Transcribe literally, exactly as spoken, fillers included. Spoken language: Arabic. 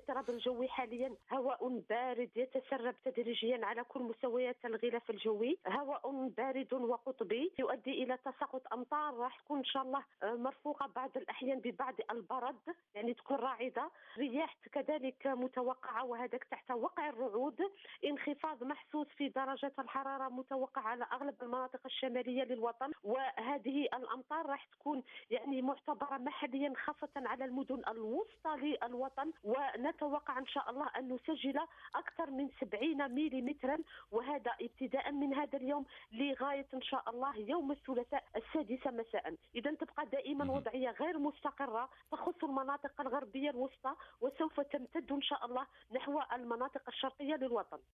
الاضطراب الجوي حاليا هواء بارد يتسرب تدريجيا على كل مستويات الغلاف الجوي، هواء بارد وقطبي يؤدي إلى تساقط أمطار راح تكون إن شاء الله مرفوقة بعض الأحيان ببعض البرد، يعني تكون راعدة. رياح كذلك متوقعة وهذاك تحت وقع الرعود. انخفاض محسوس في درجات الحرارة متوقع على أغلب المناطق الشمالية للوطن، وهذه الأمطار راح تكون يعني معتبرة محليا خاصة على المدن الوسطى للوطن، ونتوقع إن شاء الله أن نسجل أكثر من سبعين مليمترا، وهذا ابتداء من هذا اليوم لغاية إن شاء الله يوم الثلاثاء السادسة مساء. إذا تبقى دائما وضعية غير مستقرة تخص المناطق الغربية الوسطى، وسوف تمتد إن شاء الله نحو المناطق الشرقية للوطن.